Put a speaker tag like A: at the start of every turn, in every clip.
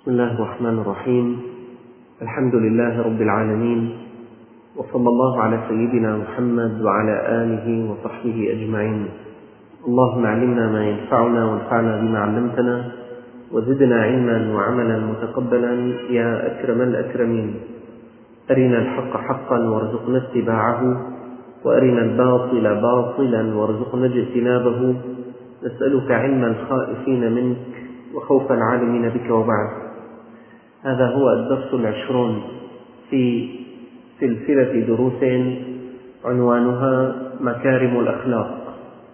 A: بسم الله الرحمن الرحيم. الحمد لله رب العالمين، وصلى الله على سيدنا محمد وعلى آله وصحبه أجمعين. اللهم علمنا ما ينفعنا وانفعنا بما علمتنا، وزدنا علما وعملا متقبلا يا أكرم الأكرمين. أرنا الحق حقا وارزقنا اتباعه، وأرنا الباطل باطلا وارزقنا اجتنابه. نسألك علم الخائفين منك وخوف العالمين بك. وبعد، هذا هو الدرس 20 في سلسلة دروس عنوانها مكارم الأخلاق.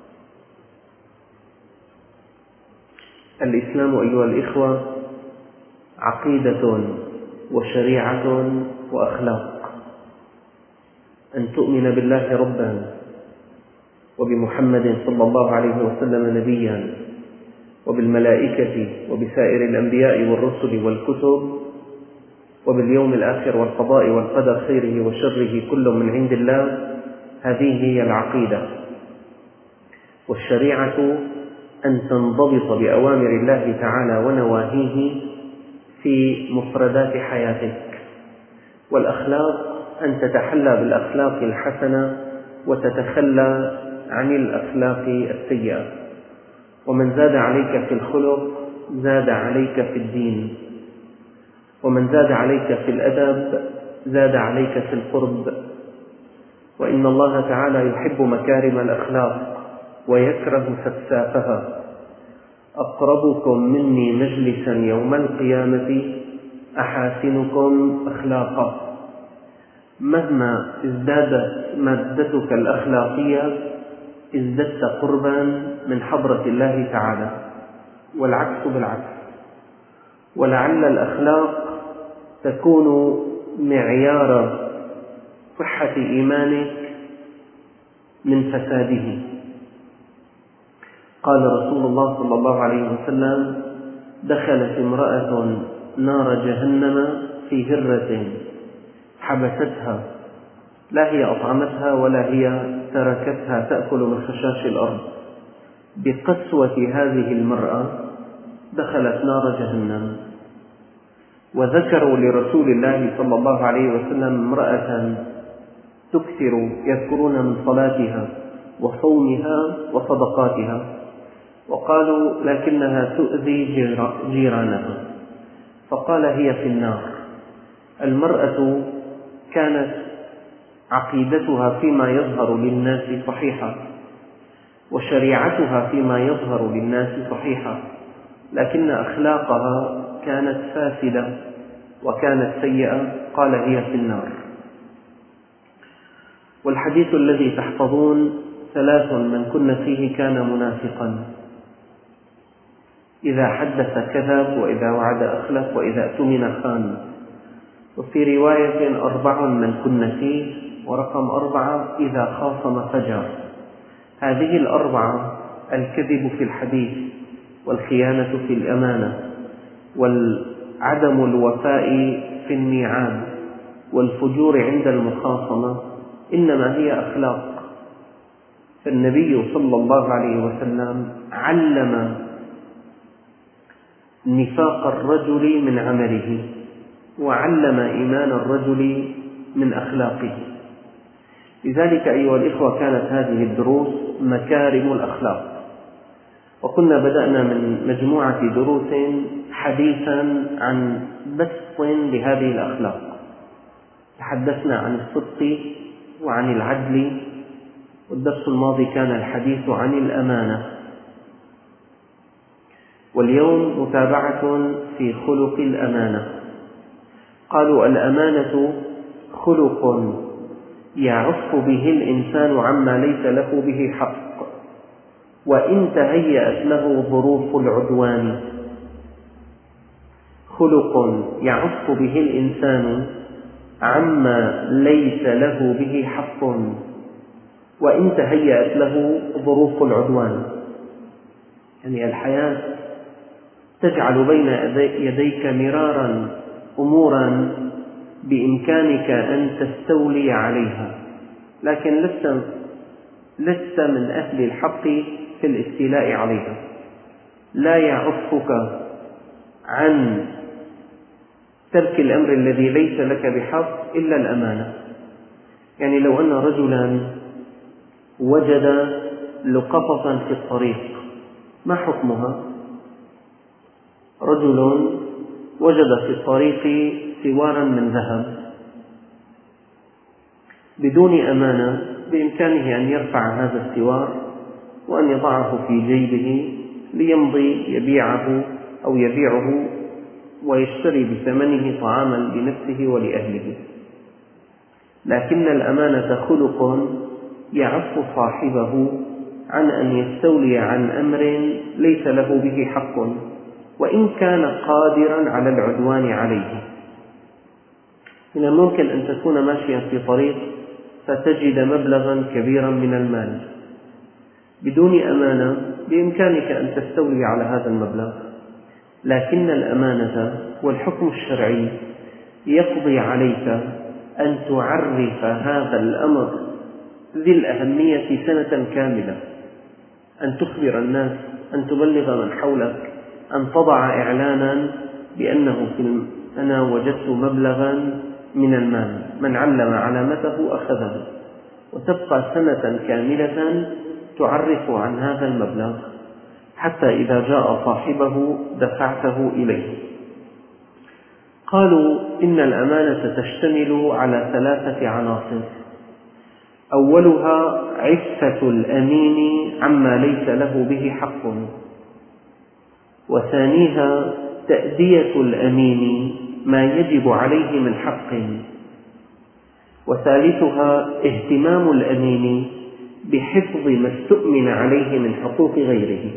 A: الإسلام أيها الإخوة عقيدة وشريعة وأخلاق. أن تؤمن بالله ربا، وبمحمد صلى الله عليه وسلم نبيا، وبالملائكة وبسائر الأنبياء والرسل والكتب، وباليوم الآخر والقضاء والقدر خيره وشره كل من عند الله. هذه هي العقيدة. والشريعة أن تنضبط بأوامر الله تعالى ونواهيه في مفردات حياتك. والأخلاق أن تتحلى بالأخلاق الحسنة وتتخلى عن الأخلاق السيئة. ومن زاد عليك في الخلق زاد عليك في الدين، ومن زاد عليك في الأدب زاد عليك في القرب. وإن الله تعالى يحب مكارم الأخلاق ويكره سفسافها. أقربكم مني مجلسا يوم القيامة أحاسنكم أخلاقا. مهما ازدادت مادتك الأخلاقية ازددت قربا من حضرة الله تعالى، والعكس بالعكس. ولعل الأخلاق تكون معيار صحة إيمانك من فساده. قال رسول الله صلى الله عليه وسلم: دخلت امرأة نار جهنم في هرة حبستها، لا هي أطعمتها ولا هي تركتها تأكل من خشاش الأرض. بقسوة هذه المرأة دخلت نار جهنم. وذكروا لرسول الله صلى الله عليه وسلم امرأة تكثر، يذكرون من صلاتها وصومها وصدقاتها، وقالوا لكنها تؤذي جيرانها، فقال هي في النار. المرأة كانت عقيدتها فيما يظهر للناس صحيحة، وشريعتها فيما يظهر للناس صحيحة، لكن أخلاقها كانت فاسدة وكانت سيئة. قال هي في النار. والحديث الذي تحفظون: 3 من كن فيه كان منافقا، إذا حدث كذب، وإذا وعد أخلف، وإذا اؤتمن خان. وفي رواية: 4 من كن فيه، ورقم 4 إذا خاصم فجر. هذه 4: الكذب في الحديث، والخيانة في الأمانة، وعدم الوفاء في الميعاد، والفجور عند المخاصمة، إنما هي أخلاق. فالنبي صلى الله عليه وسلم علم نفاق الرجل من عمله، وعلم إيمان الرجل من أخلاقه. لذلك أيها الإخوة كانت هذه الدروس مكارم الأخلاق. وكنا بدأنا من مجموعة دروس حديثا عن بسط لهذه الأخلاق. تحدثنا عن الصدق وعن العدل، والدرس الماضي كان الحديث عن الأمانة. واليوم متابعة في خلق الأمانة. قالوا: الأمانة خلق يعف به الإنسان عما ليس له به حق، وإن تهيأت له ظروف العدوان. خلق يعف به الإنسان عما ليس له به حق، وإن تهيأت له ظروف العدوان. يعني الحياة تجعل بين يديك مرارا أمورا بإمكانك أن تستولي عليها، لكن لست من أهل الحق في الاستيلاء عليها. لا يعفك عن ترك الأمر الذي ليس لك بحق إلا الأمانة. يعني لو أن رجلا وجد لقطة في الطريق، ما حكمها؟ رجل وجد في الطريق سوارا من ذهب بدون أمانة، بإمكانه أن يرفع هذا السوار وأن يضعه في جيبه ليمضي يبيعه أو يبيعه ويشتري بثمنه طعاما لنفسه ولأهله. لكن الأمانة خلق يعف صاحبه عن أن يستولي عن أمر ليس له به حق، وإن كان قادرا على العدوان عليه. من الممكن أن تكون ماشيا في طريق فتجد مبلغا كبيرا من المال بدون أمانة، بإمكانك أن تستولي على هذا المبلغ، لكن الأمانة والحكم الشرعي يقضي عليك أن تعرف هذا الأمر ذي الأهمية سنة كاملة، أن تخبر الناس، أن تبلغ من حولك، أن تضع إعلانا بأنه أنا وجدت مبلغا من المال، من علم علامته أخذه، وتبقى سنة كاملة تعرف عن هذا المبلغ حتى إذا جاء صاحبه دفعته إليه. قالوا إن الأمانة تشتمل على 3 عناصر: أولها عفة الأمين عما ليس له به حق، وثانيها تأدية الأمين ما يجب عليه من حق، وثالثها اهتمام الأمين بحفظ ما استؤمن عليه من حقوق غيره.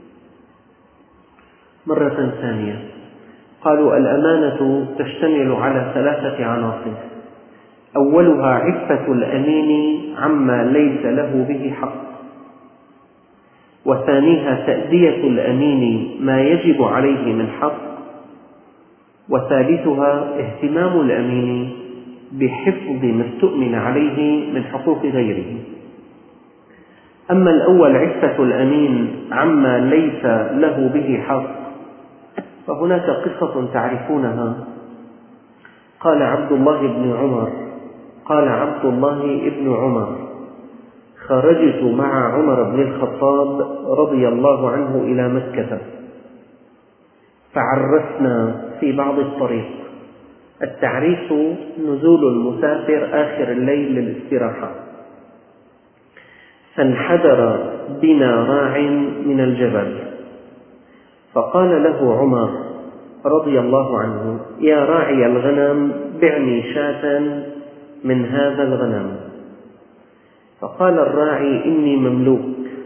A: مرة ثانية، قالوا الأمانة تشتمل على 3 عناصر: أولها عفة الأمين عما ليس له به حق، وثانيها تأدية الأمين ما يجب عليه من حق، وثالثها اهتمام الأمين بحفظ ما استؤمن عليه من حقوق غيره. أما الأول عفة الأمين عما ليس له به حق، فهناك قصة تعرفونها. قال عبد الله بن عمر: خرجت مع عمر بن الخطاب رضي الله عنه إلى مكة، فعرسنا في بعض الطريق. التعريس نزول المسافر آخر الليل للاستراحة، فانحدر بنا راع من الجبل، فقال له عمر رضي الله عنه: يا راعي الغنم، بعني شاة من هذا الغنم. فقال الراعي: إني مملوك،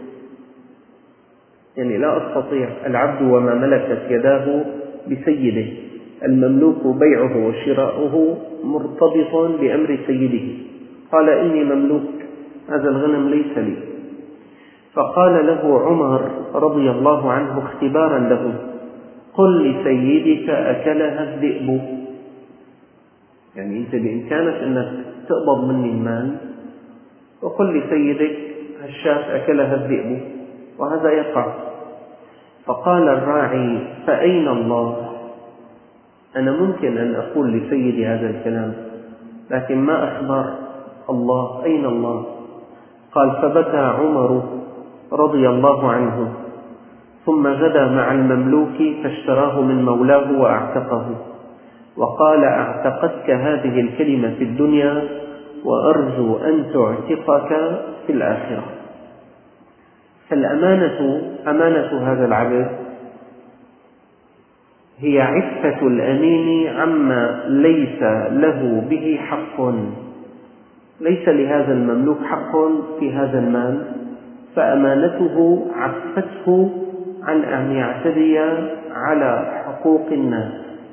A: يعني لا أستطيع، العبد وما ملكت يداه بسيده، المملوك بيعه وشراؤه مرتبط بأمر سيده. قال: إني مملوك، هذا الغنم ليس لي. فقال له عمر رضي الله عنه اختبارا له: قل لسيدك أكلها الذئب. يعني أنت بإمكانك أنك تقبض مني المال وقل لسيدك الشاة أكلها الذئب، وهذا يقع. فقال الراعي: فأين الله؟ أنا ممكن أن أقول لسيدي هذا الكلام، لكن ما أخبر الله، أين الله؟ قال: فبكى عمر رضي الله عنه، ثم غدا مع المملوك فاشتراه من مولاه وأعتقه، وقال: أعتقتك هذه الكلمة في الدنيا، وأرجو أن تعتقك في الآخرة. فالأمانة، أمانة هذا العبد هي عفة الأمين عما ليس له به حق، ليس لهذا المملوك حق في هذا المال، فأمانته عفته عن أن يعتدي على حقوق الناس.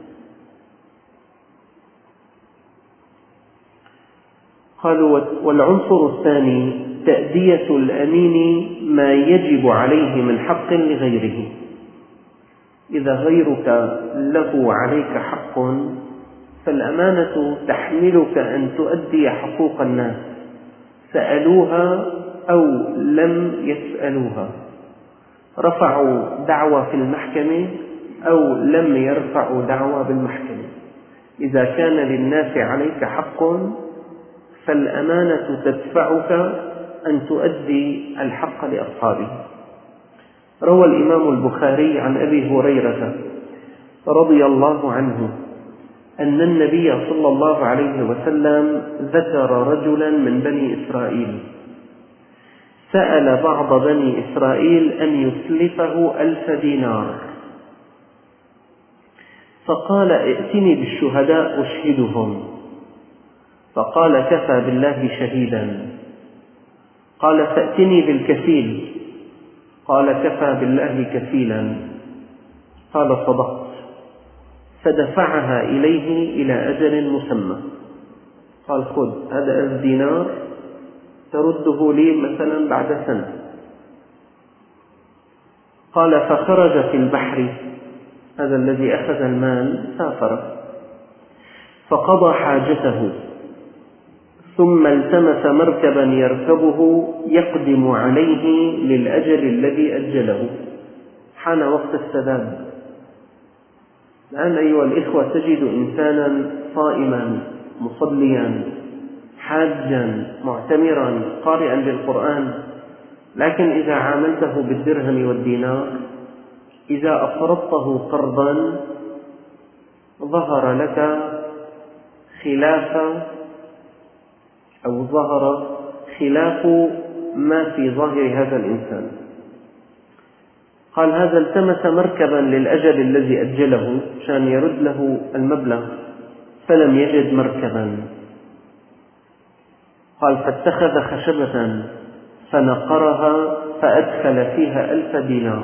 A: قالوا: والعنصر الثاني تأدية الأمين ما يجب عليه من حق لغيره. إذا غيرك له عليك حق، فالأمانة تحملك أن تؤدي حقوق الناس، سألوها أو لم يسألوها، رفعوا دعوى في المحكمة أو لم يرفعوا دعوى بالمحكمة. إذا كان للناس عليك حق فالأمانة تدفعك أن تؤدي الحق لأصحابه. روى الإمام البخاري عن أبي هريرة رضي الله عنه أن النبي صلى الله عليه وسلم ذكر رجلا من بني إسرائيل سأل بعض بني إسرائيل أن يسلفه 1000 دينار، فقال: ائتني بالشهداء أشهدهم. فقال: كفى بالله شهيدا. قال: فأتني بالكفيل. قال: كفى بالله كفيلا. قال: صدقت. فدفعها إليه إلى أجل مسمى. قال: خذ هذا 1000 دينار ترده لي مثلا بعد سنة. قال: فخرج في البحر، هذا الذي أخذ المال سافر فقضى حاجته، ثم التمس مركبا يركبه يقدم عليه للأجل الذي أجله. حان وقت السداد. الآن أيها الإخوة تجد إنسانا صائما مصليا حاجا معتمرا قارئا للقرآن، لكن إذا عاملته بالدرهم والدينار، إذا أقرضته قرضا ظهر لك خلاف ما في ظاهر هذا الإنسان. قال: هذا التمس مركبا للأجل الذي أجله عشان يرد له المبلغ فلم يجد مركبا. قال: فاتخذ خشبة فنقرها فأدخل فيها 1000 دينار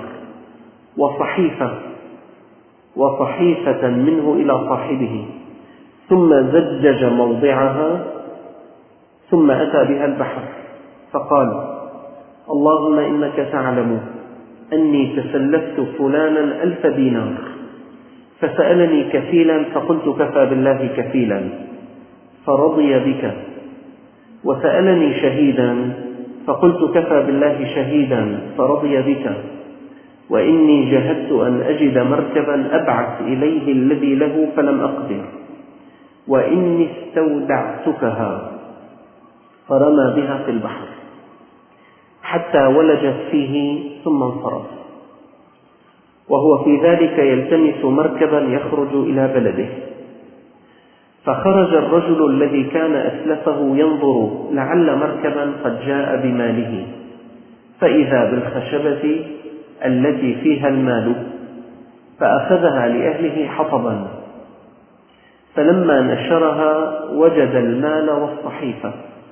A: وصحيفة منه إلى صاحبه، ثم زجج موضعها، ثم أتى بها البحر فقال: اللهم إنك تعلم أني تسلفت فلانا 1000 دينار، فسألني كفيلا فقلت كفى بالله كفيلا فرضي بك، وسألني شهيدا فقلت كفى بالله شهيدا فرضي بك، وإني جهدت أن أجد مركبا أبعث إليه الذي له فلم أقدر، وإني استودعتكها، فرمى بها في البحر حتى ولجت فيه ثم انصرف، وهو في ذلك يلتمس مركبا يخرج إلى بلده. فخرج الرجل الذي كان أسلفه ينظر لعل مركبا قد جاء بماله، فإذا بالخشبة التي فيها المال، فأخذها لأهله حطبا، فلما نشرها وجد المال والصحيفة.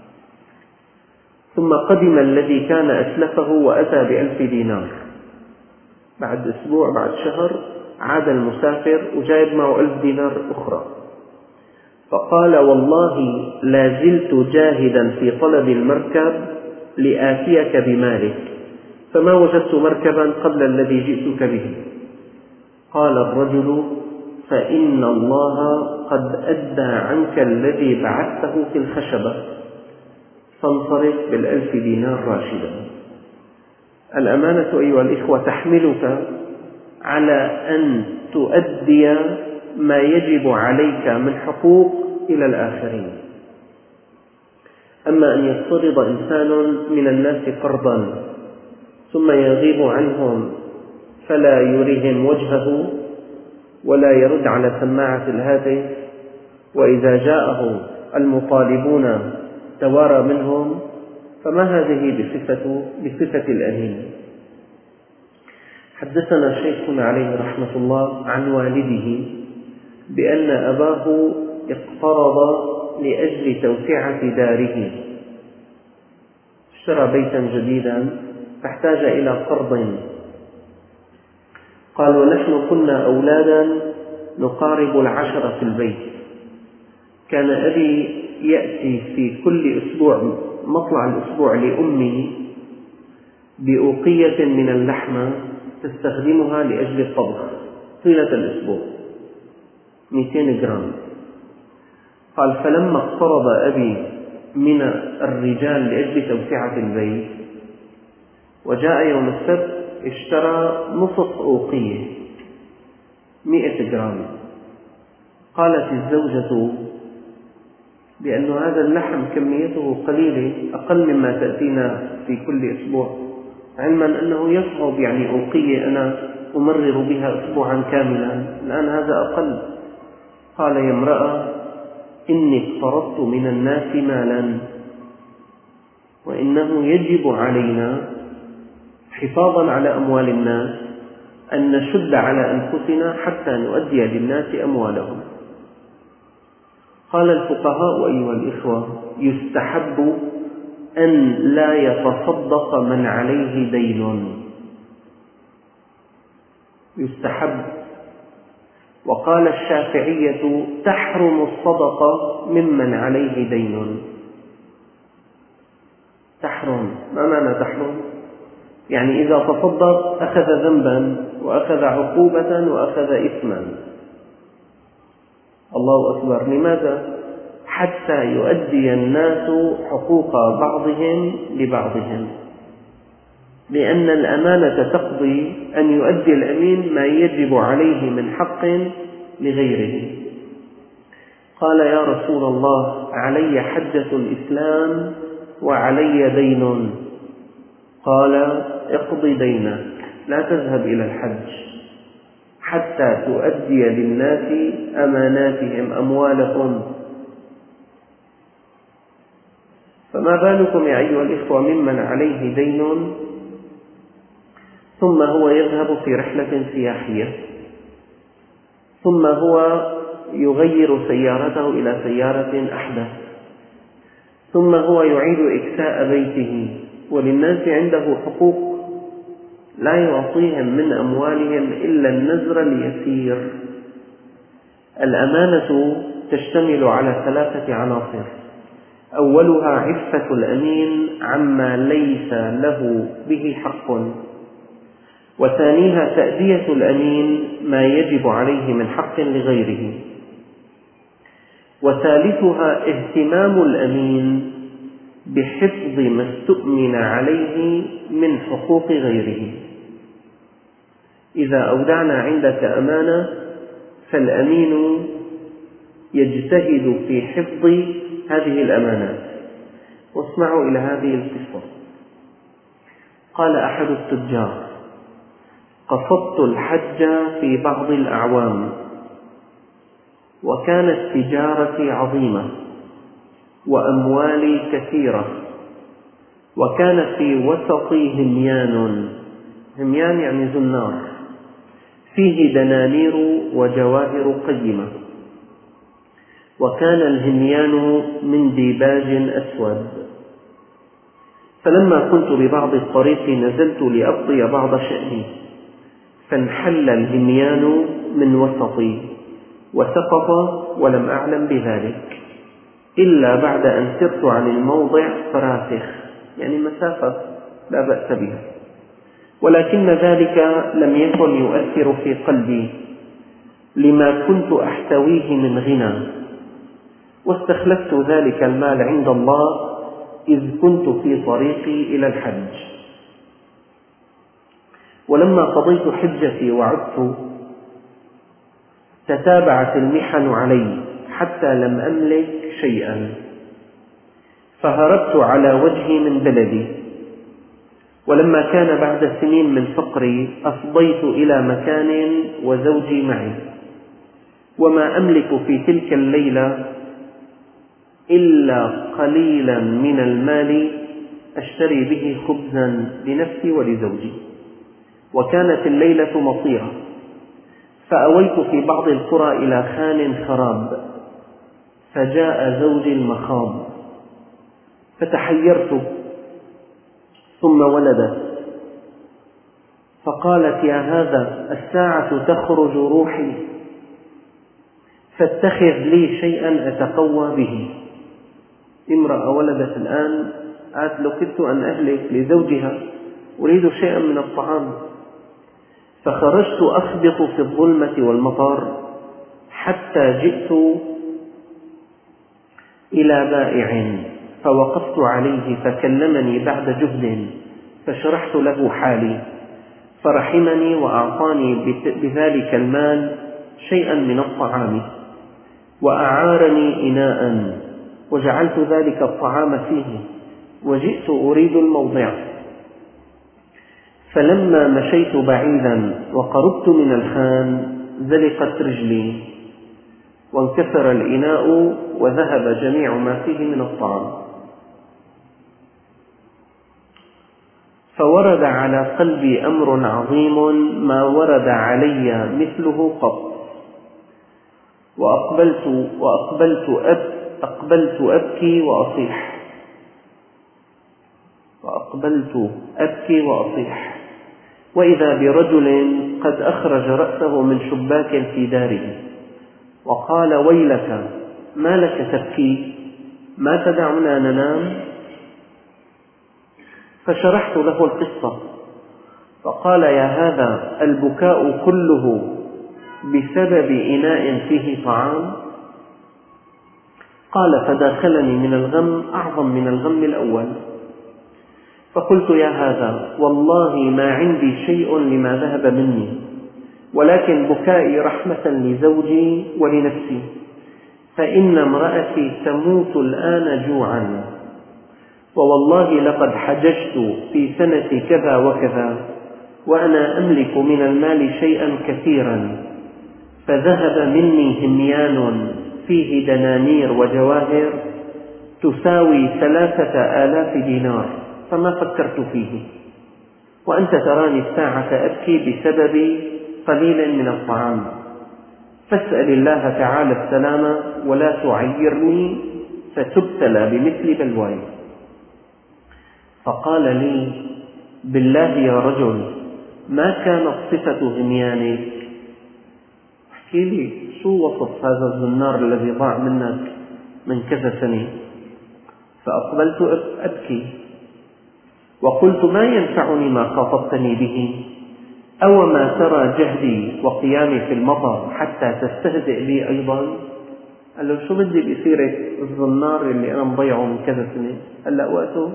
A: ثم قدم الذي كان أسلفه وأتى ب1000 دينار. بعد أسبوع بعد شهر عاد المسافر وجايب معه 1000 دينار أخرى، فقال: والله لا زلت جاهدا في طلب المركب لآتيك بمالك، فما وجدت مركبا قبل الذي جئتك به. قال الرجل: فإن الله قد أدى عنك الذي بعثته في الخشبة، فانصرف بال1000 دينار راشدا. الأمانة أيها الإخوة تحملك على أن تؤدي ما يجب عليك من حقوق إلى الآخرين. أما أن يقترض إنسان من الناس قرضا ثم يغيب عنهم فلا يريهم وجهه ولا يرد على سماعة الهاتف، وإذا جاءه المطالبون توارى منهم، فما هذه بصفة الأمين. حدثنا شيخنا عليه رحمة الله عن والده بأن أباه اقترض لأجل توسعة داره، اشترى بيتا جديدا فاحتاج إلى قرض. قال: ونحن كنا أولادا نقارب 10 في البيت، كان أبي يأتي في كل أسبوع مطلع الأسبوع لأمي بأوقية من اللحمة تستخدمها لأجل الطبخ طيلة الأسبوع 200 جرام. قال: فلما اقترض أبي من الرجال لأجل توسعة البيت وجاء يوم السبت اشترى نصف أوقية 100 جرام، قالت الزوجة بأن هذا اللحم كميته قليلة، أقل مما تأتينا في كل أسبوع، علما أنه يصعب أوقية أنا أمرر بها أسبوعا كاملا، الآن هذا أقل. قال: يا امرأة، إني اقترضت من الناس مالا، وإنه يجب علينا حفاظا على أموال الناس أن نشد على أنفسنا حتى نؤدي للناس أموالهم. قال الفقهاء: أيها الإخوة، يستحب أن لا يتصدق من عليه دين، يستحب. وقال الشافعية: تحرم الصدقة ممن عليه دين. تحرم، ما معنى تحرم؟ إذا تصدق أخذ ذنبا وأخذ عقوبة وأخذ إثما. الله أكبر. لماذا؟ حتى يؤدي الناس حقوق بعضهم لبعضهم، لأن الأمانة تقضي أن يؤدي الأمين ما يجب عليه من حق لغيره. قال: يا رسول الله، علي حجة الإسلام وعلي دين. قال: اقض دينك، لا تذهب إلى الحج حتى تؤدي للناس أماناتهم، أموالهم. فما بالكم يا أيها الإخوة ممن عليه دين ثم هو يذهب في رحلة سياحية، ثم هو يغير سيارته إلى سيارة أحدث، ثم هو يعيد إكساء بيته، وللناس عنده حقوق لا يعطيهم من أموالهم إلا النذر اليسير. الأمانة تشتمل على 3 عناصر: أولها عفة الأمين عما ليس له به حق، وثانيها تأدية الأمين ما يجب عليه من حق لغيره، وثالثها اهتمام الأمين بحفظ ما استؤمن عليه من حقوق غيره. إذا أودعنا عندك أمانة فالأمين يجتهد في حفظ هذه الأمانات. واسمعوا إلى هذه القصة. قال أحد التجار: قصدت الحج في بعض الأعوام، وكانت تجارتي عظيمة وأموالي كثيرة، وكان في وسطي هميان يعني زنار، فيه دنانير وجواهر قيمة، وكان الهميان من ديباج أسود. فلما كنت ببعض الطريق نزلت لأقضي بعض شأني، فانحل الهميان من وسطي وسقط، ولم أعلم بذلك إلا بعد أن سرت عن الموضع فراسخ، مسافة لا بأس بها، ولكن ذلك لم يكن يؤثر في قلبي لما كنت أحتويه من غنى، واستخلفت ذلك المال عند الله إذ كنت في طريقي إلى الحج. ولما قضيت حجتي وعدت تتابعت المحن علي حتى لم أملك شيئا، فهربت على وجهي من بلدي. ولما كان بعد سنين من فقري أفضيت إلى مكان وزوجي معي، وما أملك في تلك الليلة إلا قليلا من المال أشتري به خبزا لنفسي ولزوجي. وكانت الليلة مطيرة، فأويت في بعض القرى إلى خان خراب، فجاء زوجي المخاض، فتحيرت، ثم ولدت، فقالت: يا هذا، الساعة تخرج روحي، فاتخذ لي شيئا أتقوى به. امرأة ولدت الآن، قالت: لو كدت أن أهلك لزوجها أريد شيئا من الطعام. فخرجت أخبط في الظلمة والمطر حتى جئت إلى بائع، فوقفت عليه فكلمني بعد جهد، فشرحت له حالي، فرحمني وأعطاني بذلك المال شيئا من الطعام. وأعارني إناء وجعلت ذلك الطعام فيه، وجئت أريد الموضع، فلما مشيت بعيدا وقربت من الخان زلقت رجلي وانكسر الإناء وذهب جميع ما فيه من الطعام. فورد على قلبي أمر عظيم ما ورد علي مثله قط، وأقبلت أبكي وأصيح، وإذا برجل قد أخرج رأسه من شباك في داره وقال: ويلك، ما لك تبكي؟ ما تدعنا ننام؟ فشرحت له القصة، فقال: يا هذا، البكاء كله بسبب إناء فيه طعام؟ قال: فداخلني من الغم أعظم من الغم الأول. فقلت: يا هذا، والله ما عندي شيء لما ذهب مني، ولكن بكائي رحمة لزوجي ولنفسي، فإن امرأتي تموت الآن جوعا، ووالله لقد حججت في سنة كذا وكذا وأنا أملك من المال شيئا كثيرا، فذهب مني هميان فيه دنانير وجواهر تساوي 3000 دينار، فما فكرت فيه، وأنت تراني الساعة أبكي بسبب قليل من الطعام، فاسأل الله تعالى السلامة ولا تعيرني فتبتلى بمثل بلواي. فقال لي: بالله يا رجل، ما كانت صفة هميانك؟ احكي لي شو وصف هذا الزنار الذي ضاع منك من كذا سنة؟ فأقبلت أبكي وقلت: ما ينفعني ما خاطبتني به؟ أو ما ترى جهدي وقيامي في المطر حتى تستهزئ بي أيضا؟ قال له: شو بدي بسيرة الزنار اللي أنا مضيعه من كذا سنة؟ هلأ وقته؟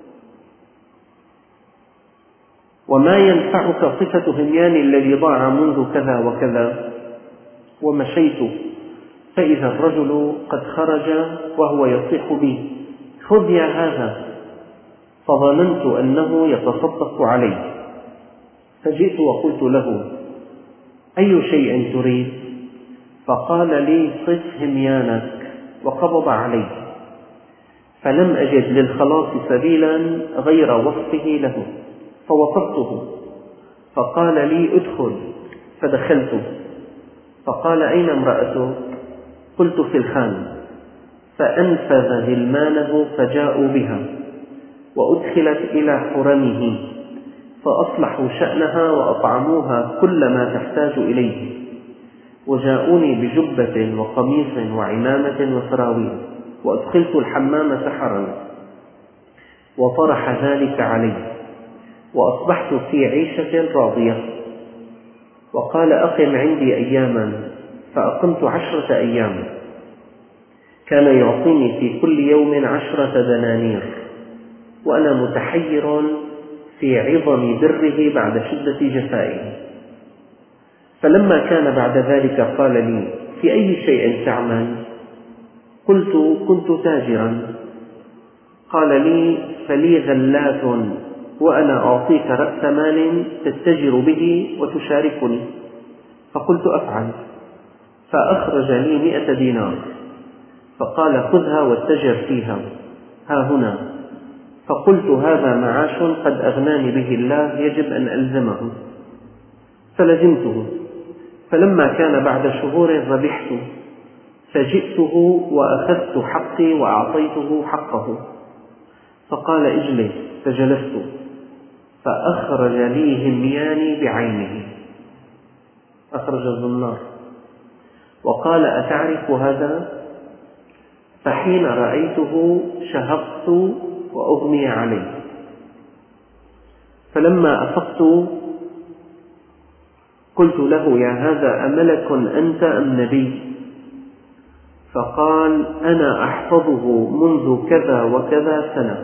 A: وما ينفعك صفة همياني الذي ضاع منذ كذا وكذا؟ ومشيت فإذا الرجل قد خرج وهو يصيح بي: خذ يا هذا. فظننت أنه يتصدق علي، فجئت وقلت له: أي شيء تريد؟ فقال لي: صف هميانك، وقبض علي، فلم أجد للخلاص سبيلا غير وصفه له، فوصفته، فقال لي: ادخل. فدخلت، فقال: أين امرأته؟ قلت: في الخان. فأنفذ غلمانه فجاءوا بها، وأدخلت إلى حرمه، فأصلحوا شأنها وأطعموها كل ما تحتاج إليه، وجاءوني بجبة وقميص وعمامة وسراويل، وأدخلت الحمام سحرا، وطرح ذلك علي، وأصبحت في عيشة راضية. وقال: أقم عندي أياما، فأقمت 10 أيام، كان يعطيني في كل يوم 10 دنانير، وأنا متحير في عظم بره بعد شدة جفائه. فلما كان بعد ذلك قال لي: في أي شيء تعمل؟ قلت: كنت تاجرا. قال لي: فلي غلات، وأنا أعطيك رأس مال تتجر به وتشاركني. فقلت: أفعل. فأخرج لي 100 دينار، فقال: خذها واتجر فيها، ها هنا. فقلت: هذا معاش قد أغناني به الله، يجب أن ألزمه. فلزمته. فلما كان بعد شهور ربحت، فجئته وأخذت حقي وأعطيته حقه، فقال: اجلس. فجلست، فأخرج لي همياني بعينه، أخرج الزنار، وقال: أتعرف هذا؟ فحين رأيته شهقت وأغمي علي. فلما أفقت قلت له: يا هذا، أملك أنت أم نبي؟ فقال: أنا أحفظه منذ كذا وكذا سنة،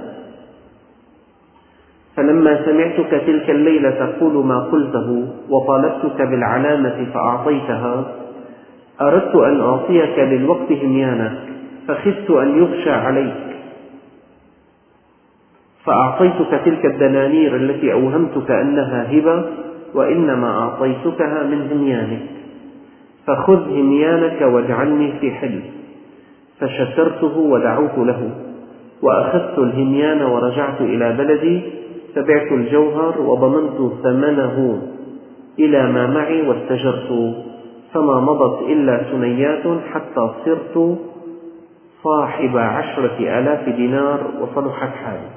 A: فلما سمعتك تلك الليلة تقول ما قلته وطالبتك بالعلامة فأعطيتها، أردت أن أعطيك للوقت هميانك، فخفت أن يغشى عليك، فأعطيتك تلك الدنانير التي أوهمتك أنها هبة، وإنما أعطيتكها من هميانك، فخذ هميانك واجعلني في حل. فشكرته ودعوت له، وأخذت الهميان ورجعت إلى بلدي، فبعت الجوهر وضمنت ثمنه إلى ما معي واستجرت، فما مضت إلا ثنيات حتى صرت صاحب 10,000 دينار وصلحت حالي.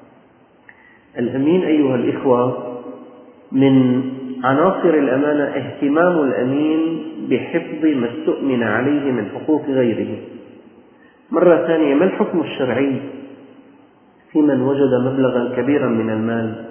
A: الأمين أيها الإخوة، من عناصر الأمانة اهتمام الأمين بحفظ ما استؤمن عليه من حقوق غيره. مرة ثانية، ما الحكم الشرعي في من وجد مبلغا كبيرا من المال؟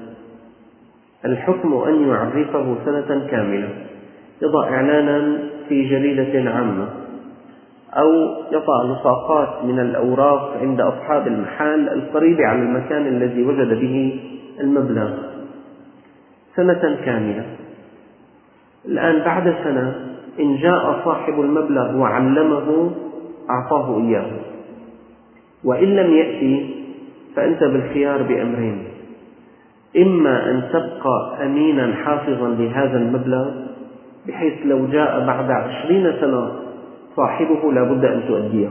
A: الحكم أن يعرفه سنة كاملة، يضع إعلانا في جريدة عامة، أو يضع لصاقات من الأوراق عند أصحاب المحال القريبة على المكان الذي وجد به المبلغ سنة كاملة. الآن بعد سنة إن جاء صاحب المبلغ وعلمه أعطاه إياه، وإن لم يأتي فأنت بالخيار بأمرين: إما أن تبقى أمينا حافظا لهذا المبلغ بحيث لو جاء بعد 20 سنة صاحبه لا بد أن تؤديه،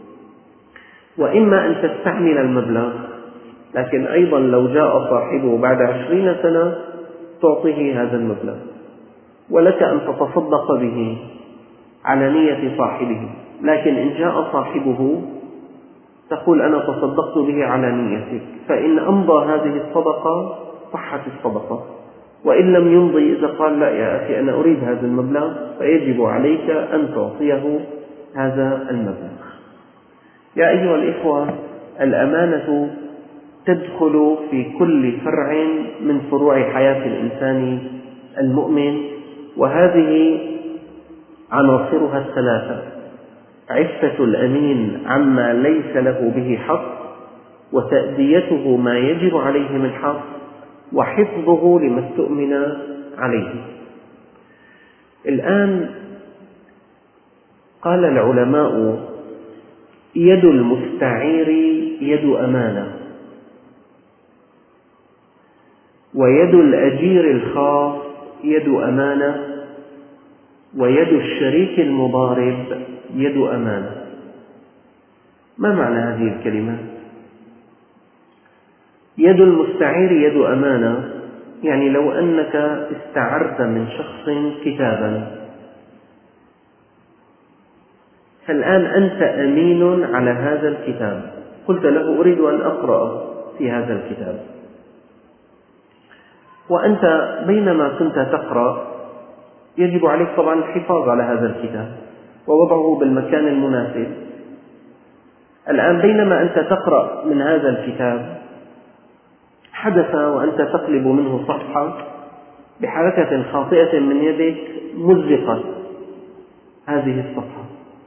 A: وإما أن تستعمل المبلغ، لكن أيضا لو جاء صاحبه بعد 20 سنة تعطيه هذا المبلغ، ولك أن تتصدق به على نية صاحبه، لكن إن جاء صاحبه تقول أنا تصدقت به على نيتك، فإن أمضى هذه الصدقة صحت الصدقة، وإن لم يمضي إذا قال لا يا أخي أنا أريد هذا المبلغ فيجب عليك أن تعطيه هذا المبلغ. يا أيها الإخوة، الأمانة تدخل في كل فرع من فروع حياة الإنسان المؤمن، وهذه عناصرها الثلاثة: عفة الأمين عما ليس له به حق، وتأديته ما يجب عليه من حق، وحفظه لما استؤمن عليه. الآن قال العلماء: يد المستعير يد أمانة، ويد الأجير الخاص يد أمانة، ويد الشريك المضارب يد أمانة. ما معنى هذه الكلمات؟ يد المستعير يد أمانة، يعني لو أنك استعرت من شخص كتابا، فالآن أنت أمين على هذا الكتاب، قلت له أريد أن أقرأ في هذا الكتاب، وأنت بينما كنت تقرأ يجب عليك طبعا الحفاظ على هذا الكتاب ووضعه بالمكان المناسب. الآن بينما أنت تقرأ من هذا الكتاب حدث وأنت تقلب منه صفحة بحركة خاطئة من يدك مزقت هذه الصفحة،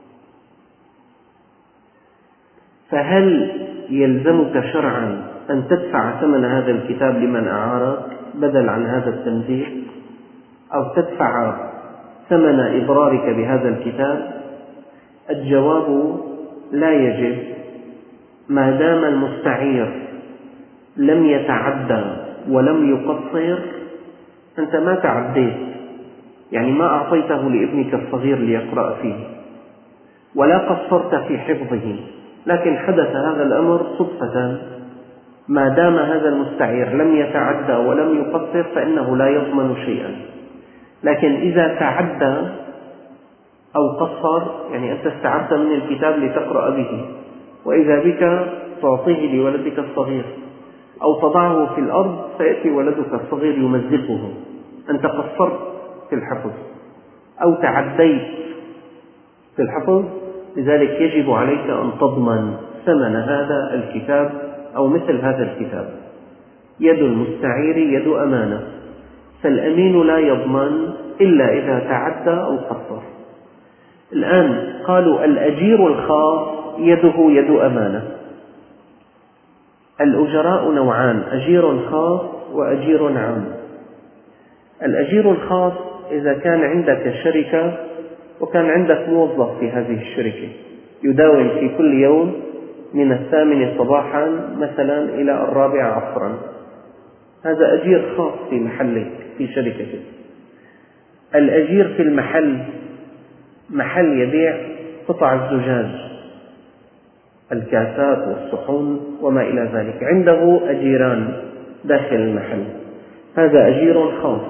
A: فهل يلزمك شرعا أن تدفع ثمن هذا الكتاب لمن أعارك بدل عن هذا التمزيق، أو تدفع ثمن إضرارك بهذا الكتاب؟ الجواب: لا يجب، ما دام المستعير لم يتعدى ولم يقصر. أنت ما تعديت، يعني ما أعطيته لابنك الصغير ليقرأ فيه ولا قصرت في حفظه، لكن حدث هذا الأمر صدفة. ما دام هذا المستعير لم يتعدى ولم يقصر فإنه لا يضمن شيئا، لكن إذا تعدى أو قصر، يعني أنت استعدت من الكتاب لتقرأ به وإذا بك تعطيه لولدك الصغير، أو تضعه في الأرض فيأتي ولدك الصغير يمزقه، أنت قصرت في الحفظ أو تعديت في الحفظ، لذلك يجب عليك أن تضمن ثمن هذا الكتاب أو مثل هذا الكتاب. يد المستعير يد أمانة، فالأمين لا يضمن إلا إذا تعدى أو قصر. الآن قالوا: الأجير الخاص يده يد أمانة. الأجراء نوعان: أجير خاص وأجير عام. الأجير الخاص إذا كان عندك شركة وكان عندك موظف في هذه الشركة يداوم في كل يوم من 8 صباحا مثلا إلى 4 عصرا، هذا أجير خاص في محلك في شركتك. الأجير في المحل، محل يبيع قطع الزجاج، الكاسات والصحون وما إلى ذلك، عنده أجيران داخل المحل، هذا أجير خاص.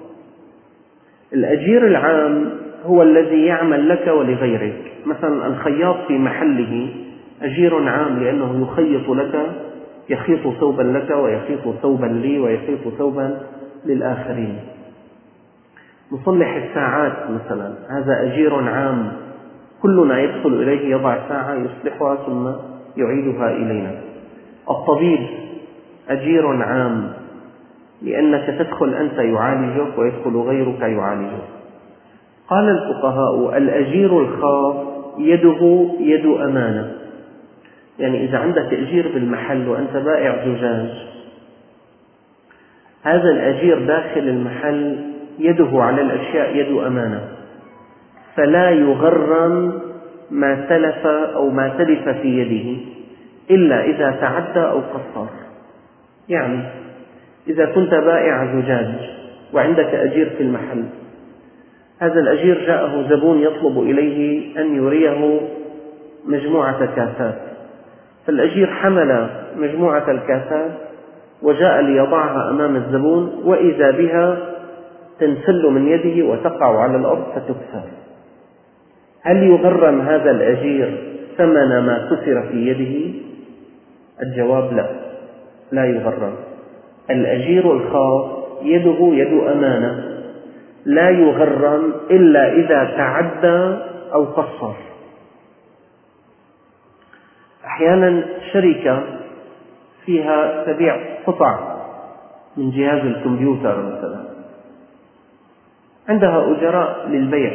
A: الأجير العام هو الذي يعمل لك ولغيرك، مثلا الخياط في محله أجير عام لأنه يخيط لك، يخيط ثوبا لك ويخيط ثوبا لي ويخيط ثوبا للآخرين. مصلح الساعات مثلا هذا أجير عام، كلنا يدخل إليه يضع ساعة يصلحها ثم يعيدها إلينا. الطبيب أجير عام لأنك تدخل أنت يعالجك ويدخل غيرك يعالجك. قال الفقهاء الأجير الخاص يده يد أمانة، يعني إذا عندك أجير بالمحل وأنت بائع زجاج، هذا الأجير داخل المحل يده على الأشياء يد أمانة، فلا يغرم ما تلف أو ما تلف في يده إلا إذا تعدى أو قصر. يعني إذا كنت بائع زجاج وعندك أجير في المحل، هذا الأجير جاءه زبون يطلب إليه أن يريه مجموعة كاسات، فالأجير حمل مجموعة الكاسات وجاء ليضعها أمام الزبون، وإذا بها تنسل من يده وتقع على الأرض فتكسر. هل يغرم هذا الأجير ثمن ما كسر في يده؟ الجواب لا، لا يغرم. الأجير الخاص يده يد أمانة، لا يغرم إلا إذا تعدى أو قصر. أحيانا شركة فيها تبيع قطع من جهاز الكمبيوتر مثلا، عندها أجراء للبيع،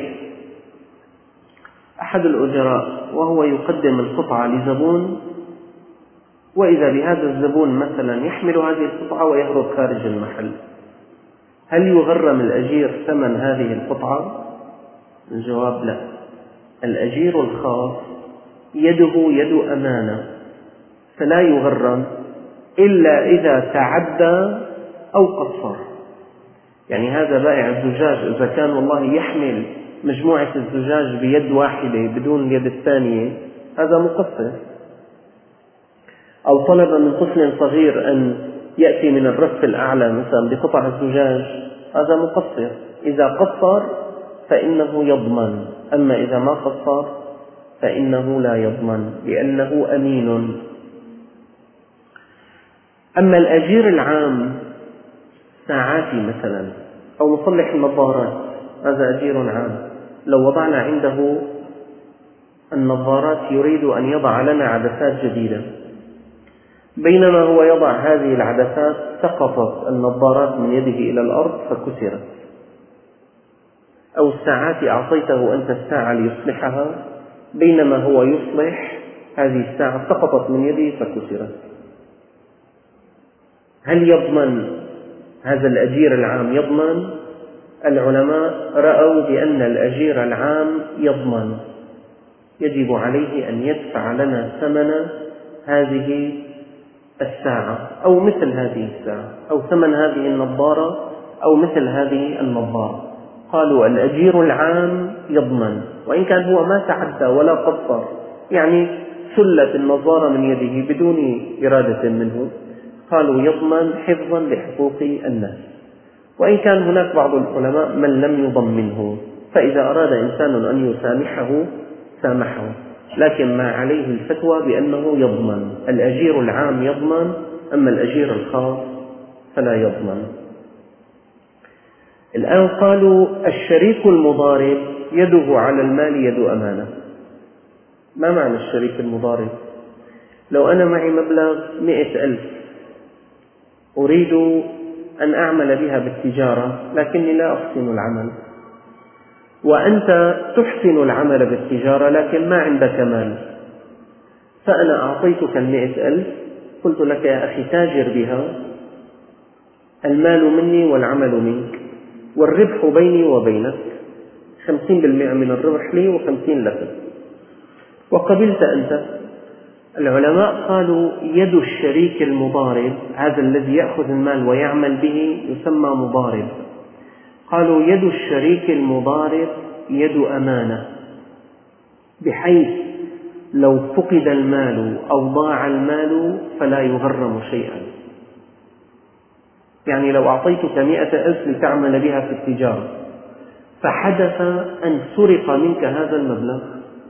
A: أحد الأجراء وهو يقدم القطعة لزبون، وإذا بهذا الزبون مثلا يحمل هذه القطعة ويهرب خارج المحل، هل يغرم الأجير ثمن هذه القطعة؟ الجواب لا. الأجير الخاص يده يد أمانة، فلا يغرم إلا إذا تعدى أو قصر. يعني هذا بائع الزجاج إذا كان والله يحمل مجموعة الزجاج بيد واحدة بدون اليد الثانية، هذا مقصر. أو طلب من طفل صغير أن يأتي من الرف الأعلى مثلا بقطع الزجاج، هذا مقصر. إذا قصر فإنه يضمن، أما إذا ما قصر فإنه لا يضمن لأنه أمين. أما الأجير العام ساعاتي مثلا أو مصلح النظارات، هذا أجير عام، لو وضعنا عنده النظارات يريد أن يضع لنا عدسات جديدة، بينما هو يضع هذه العدسات سقطت النظارات من يده إلى الأرض فكسرت. أو الساعات أعطيته أنت الساعة ليصلحها، بينما هو يصلح هذه الساعة سقطت من يده فكسرت. هل يضمن هذا الأجير العام؟ يضمن. العلماء رأوا بأن الأجير العام يضمن، يجب عليه أن يدفع لنا ثمن هذه الساعة أو مثل هذه الساعة، أو ثمن هذه النظارة أو مثل هذه النظارة. قالوا الأجير العام يضمن، وإن كان هو ما تعدى ولا قصر، يعني سلت النظارة من يده بدون إرادة منه، قالوا يضمن حفظا لحقوق الناس. وإن كان هناك بعض العلماء من لم يضمنه، فإذا أراد إنسان أن يسامحه سامحه، لكن ما عليه الفتوى بأنه يضمن. الأجير العام يضمن، أما الأجير الخاص فلا يضمن. الآن قالوا الشريك المضارب يده على المال يد أمانة. ما معنى الشريك المضارب؟ لو أنا معي مبلغ 100,000 أريد أن أعمل بها بالتجارة لكني لا أحسن العمل، وأنت تحسن العمل بالتجارة لكن ما عندك مال، فأنا أعطيتك 100,000، قلت لك يا أخي تاجر بها، المال مني والعمل منك والربح بيني وبينك، 50% من الربح لي و50 لك، وقبلت أنت. العلماء قالوا يد الشريك المضارب، هذا الذي يأخذ المال ويعمل به يسمى مضارب، قالوا يد الشريك المضارب يد أمانة، بحيث لو فقد المال أو ضاع المال فلا يغرم شيئا. يعني لو أعطيتك 100,000 لتعمل بها في التجارة، فحدث أن سرق منك هذا المبلغ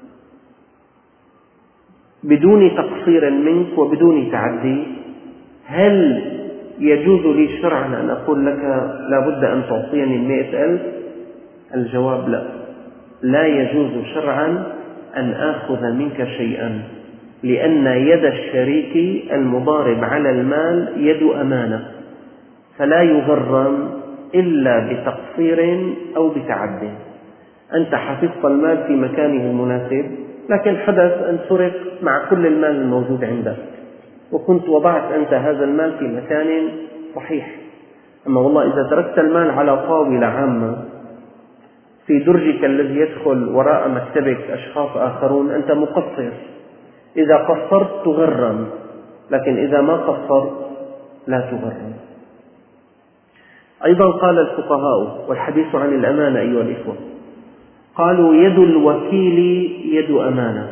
A: بدون تقصير منك وبدون تعدي، هل يجوز لي شرعا أن أقول لك لا بد أن تعطيني 100,000؟ الجواب لا، لا يجوز شرعا أن آخذ منك شيئا، لأن يد الشريك المضارب على المال يد أمانة، فلا يغرم إلا بتقصير أو بتعد. أنت حفظت المال في مكانه المناسب، لكن حدث أن سرق مع كل المال الموجود عندك، وكنت وضعت أنت هذا المال في مكان صحيح. أما والله إذا تركت المال على طاولة عامة في درجك الذي يدخل وراء مكتبك أشخاص آخرون، أنت مقصر، إذا قصرت تغرم، لكن إذا ما قصرت لا تغرم. أيضا قال الفقهاء، والحديث عن الأمانة أيها الإخوة، قالوا يد الوكيل يد أمانة.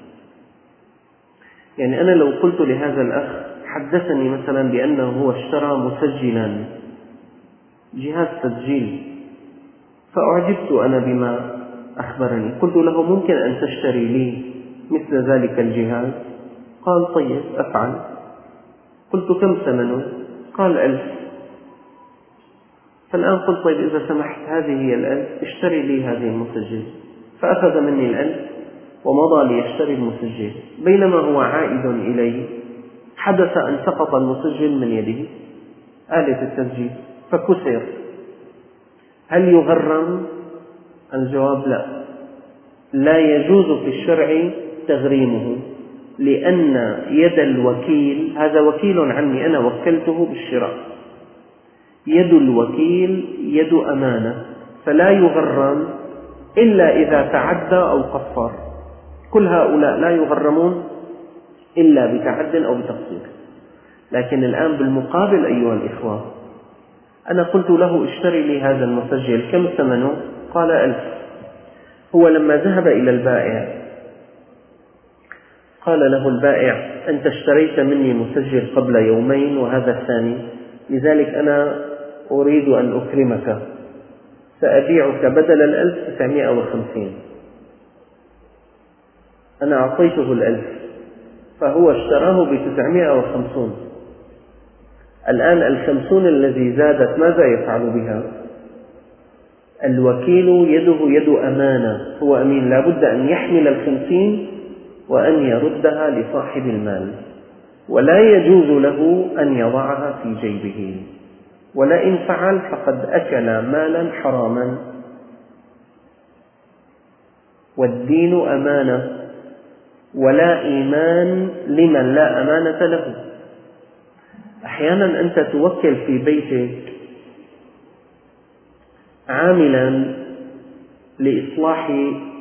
A: يعني أنا لو قلت لهذا الأخ، حدثني مثلا بأنه هو اشترى مسجلا، جهاز تسجيل، فأعجبت أنا بما أخبرني، قلت له ممكن أن تشتري لي مثل ذلك الجهاز؟ قال طيب أفعل. قلت كم ثمنه؟ قال 1000. فالآن قلت طيب إذا سمحت هذه هي 1000، اشتري لي هذه المسجل. فأخذ مني 1000 ومضى ليشتري المسجل، بينما هو عائد إليه حدث أن سقط المسجل من يده، آلة التسجيل، فكسر. هل يغرم؟ الجواب لا، لا يجوز في الشرع تغريمه، لأن يد الوكيل، هذا وكيل عني، أنا وكلته بالشراء، يد الوكيل يد أمانة، فلا يغرم إلا إذا تعدى أو قصر. كل هؤلاء لا يغرمون إلا بتعد أو بتقصير. لكن الآن بالمقابل أيها الإخوة، أنا قلت له اشتري لي هذا المسجل، كم ثمنه؟ قال 1000. هو لما ذهب إلى البائع قال له البائع أنت اشتريت مني مسجل قبل يومين وهذا الثاني، لذلك أنا أريد أن أكرمك، سأبيعك بدل 1000 950. أنا أعطيته 1000 فهو اشتراه ب950. الآن 50 الذي زادت ماذا يفعل بها؟ الوكيل يده يد أمانة، هو أمين، لا بد أن يحمل 50 وأن يردها لصاحب المال، ولا يجوز له أن يضعها في جيبه، ولئن فعل فقد أكل مالا حراما. والدين أمانة، ولا إيمان لمن لا أمانة له. أحيانا أنت توكل في بيتك عاملا لإصلاح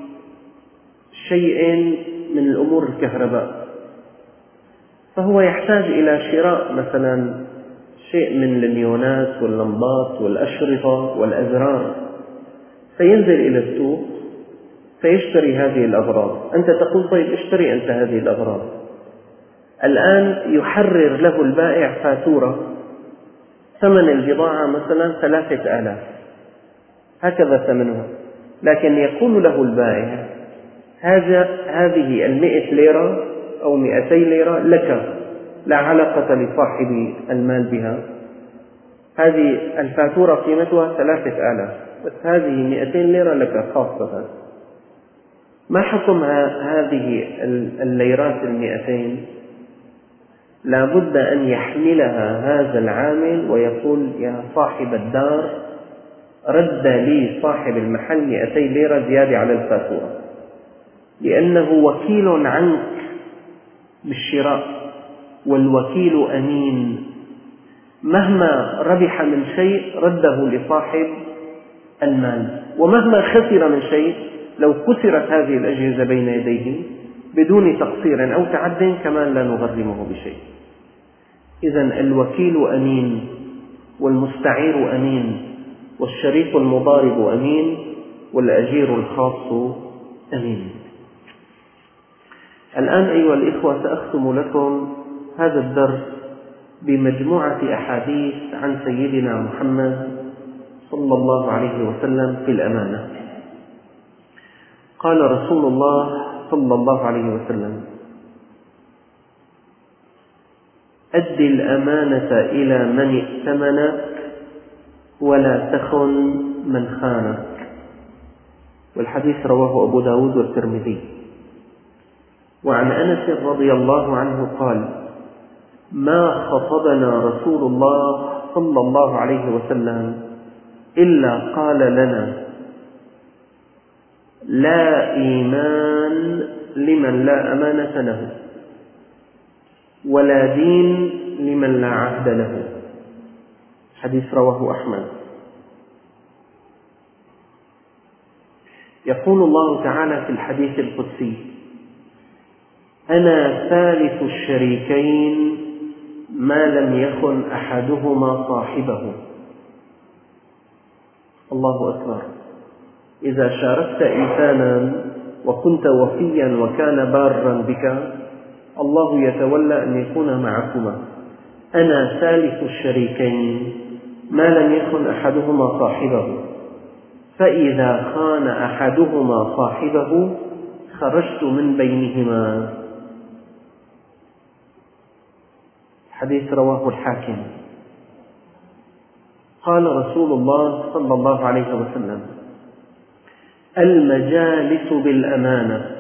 A: شيء من الأمور الكهرباء، فهو يحتاج إلى شراء مثلا شيء من النيونات واللمبات والأشرطة والأزرار، فينزل إلى السوق فيشتري هذه الأغراض. أنت تقول طيب اشتري أنت هذه الأغراض. الآن يحرر له البائع فاتورة ثمن البضاعة مثلا 3000، هكذا ثمنها، لكن يقول له البائع هذه 100 ليرة أو 200 ليرة لك، لا علاقة لصاحب المال بها، هذه الفاتورة قيمتها 3000 بس هذه 200 ليرة لك خاصة. ما حكم هذه الليرات 200؟ لا بد أن يحملها هذا العامل ويقول يا صاحب الدار رد لي صاحب المحل 200 ليرة زيادة على الفاتورة، لأنه وكيل عنك بالشراء، والوكيل أمين، مهما ربح من شيء رده لصاحب المال، ومهما خسر من شيء لو كسرت هذه الأجهزة بين يديه بدون تقصير أو تعد كمان لا نغرمه بشيء. إذن الوكيل أمين، والمستعير أمين، والشريك المضارب أمين، والأجير الخاص أمين. الآن أيها الإخوة سأختم لكم هذا الدرس بمجموعة أحاديث عن سيدنا محمد صلى الله عليه وسلم في الأمانة. قال رسول الله صلى الله عليه وسلم: أد الأمانة إلى من ائتمنك ولا تخن من خانك. والحديث رواه أبو داود والترمذي. وعن أنس رضي الله عنه قال: ما خطبنا رسول الله صلى الله عليه وسلم إلا قال لنا: لا إيمان لمن لا أمانة له، ولا دين لمن لا عهد له. حديث رواه أحمد. يقول الله تعالى في الحديث القدسي: أنا ثالث الشريكين ما لم يخن أحدهما صاحبه. الله أكبر. إذا شاركت إنسانا وكنت وفيا وكان بارا بك، الله يتولى أن يكون معكما. أنا ثالث الشريكين ما لم يخن أحدهما صاحبه، فإذا خان أحدهما صاحبه خرجت من بينهما. حديث رواه الحاكم. قال رسول الله صلى الله عليه وسلم: المجالس بالأمانة.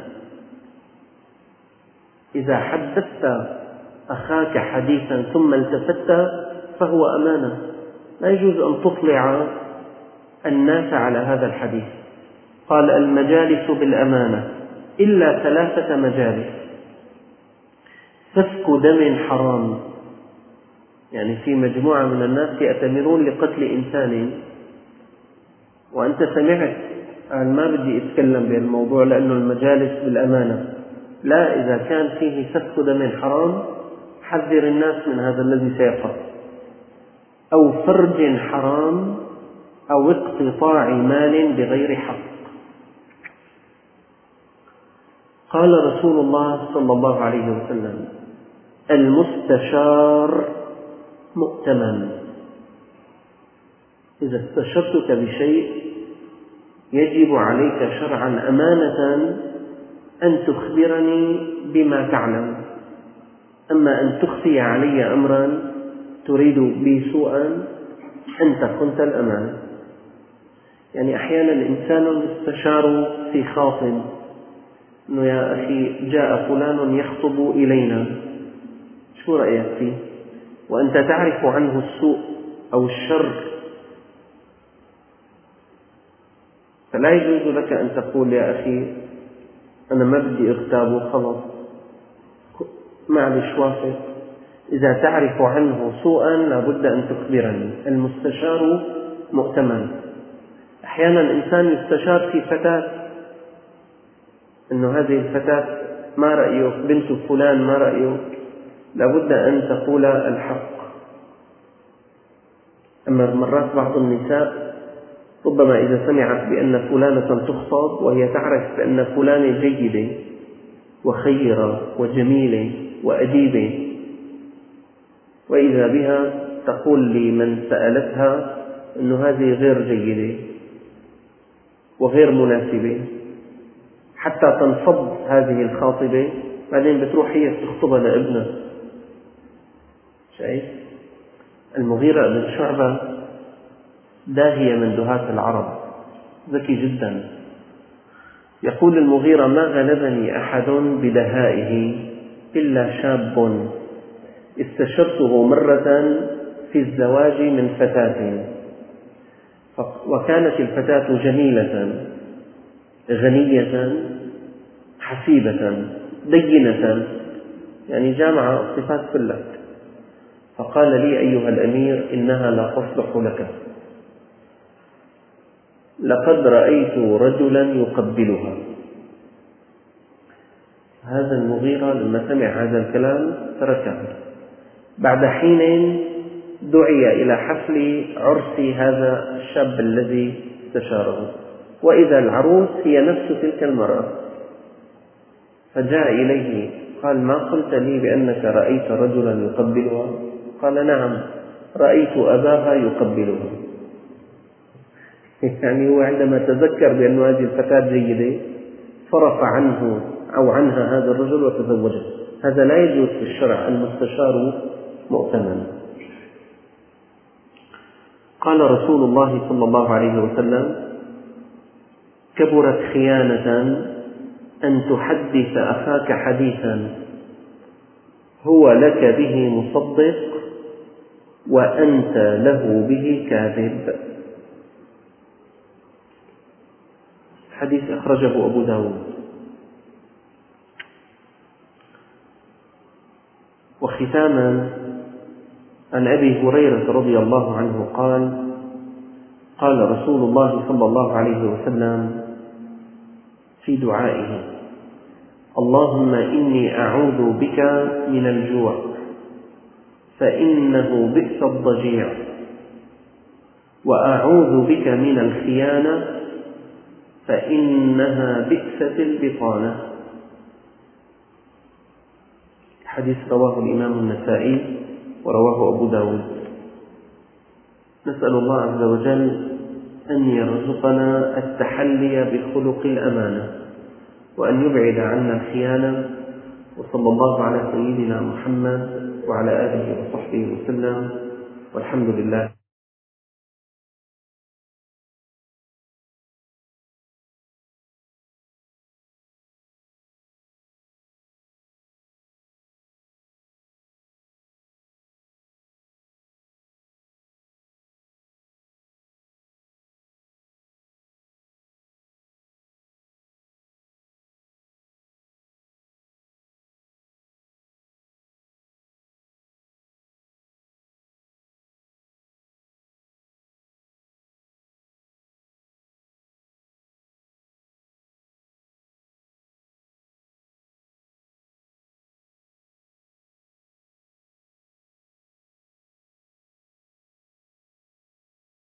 A: إذا حدثت أخاك حديثا ثم التفت فهو أمانة، لا يجوز أن تطلع الناس على هذا الحديث. قال: المجالس بالأمانة إلا 3 مجالس: سفك دم حرام، يعني في مجموعة من الناس يأتمرون لقتل إنسان وأنت سمعت، ما بدي أتكلم بالموضوع لأنه المجالس بالأمانة، لا، إذا كان فيه سفك دم حرام حذر الناس من هذا الذي سيقع، أو فرج حرام، أو اقتطاع مال بغير حق. قال رسول الله صلى الله عليه وسلم: المستشار مؤتمن. إذا استشرتك بشيء يجب عليك شرعا أمانة أن تخبرني بما تعلم، أما أن تخفي علي أمرا تريد بي سوءا أنت خنت الأمانة. يعني أحيانا الإنسان يستشار في خاطب، أنه يا أخي جاء فلان يخطب إلينا، شو رأيك فيه؟ وأنت تعرف عنه السوء أو الشر، فلا يجوز لك أن تقول يا أخي أنا ما بدي اغتابه، خلص معلش وافق. إذا تعرف عنه سوءا لابد أن تخبرني. المستشار مؤتمن. أحيانا الإنسان يستشار في فتاة، أنه هذه الفتاة ما رأيك، بنت فلان ما رأيك، لابد أن تقول الحق. أما مرات بعض النساء ربما إذا سمعت بأن فلانة تخطب وهي تعرف بأن فلانة جيدة وخيرة وجميلة وأديبة، وإذا بها تقول لمن سألتها أن هذه غير جيدة وغير مناسبة، حتى تنفض هذه الخاطبة، بعدين بتروح هي تخطبها لابنها. شايف؟ المغيرة بن شعبة داهية من دهاة العرب، ذكي جدا. يقول المغيرة: ما غلبني أحد بدهائه إلا شاب استشرته مرة في الزواج من فتاة، وكانت الفتاة جميلة غنية حسيبة دينة، يعني جامعة الصفات كلها. فقال لي: أيها الأمير إنها لا تصلح لك. لقد رأيت رجلا يقبلها. هذا المغيرة لما سمع هذا الكلام تركه. بعد حين دعي إلى حفل عرس هذا الشاب الذي استشاره، وإذا العروس هي نفس تلك المرأة، فجاء إليه قال: ما قلت لي بأنك رأيت رجلا يقبلها؟ قال: نعم، رأيت أباها يقبلها. يعني هو عندما تذكر بأن هذه الفتاة جيدة صرف عنه أو عنها هذا الرجل وتزوجه. هذا لا يجوز في الشرع، المستشار مؤتمن. قال رسول الله صلى الله عليه وسلم: كبرت خيانة أن تحدث أخاك حديثا هو لك به مصدق وأنت له به كاذب. حديث أخرجه أبو داود. وختاما عن أبي هريرة رضي الله عنه قال: قال رسول الله صلى الله عليه وسلم في دعائه: اللهم إني أعوذ بك من الجوع فإنه بئس الضجيع، وأعوذ بك من الخيانة فإنها بئست البطانة. حديث رواه الإمام النسائي ورواه أبو داود. نسأل الله عز وجل أن يرزقنا التحلي بخلق الأمانة وأن يبعد عنا الخيانة. وصلى الله على سيدنا محمد وعلى آله وصحبه وسلم، والحمد لله.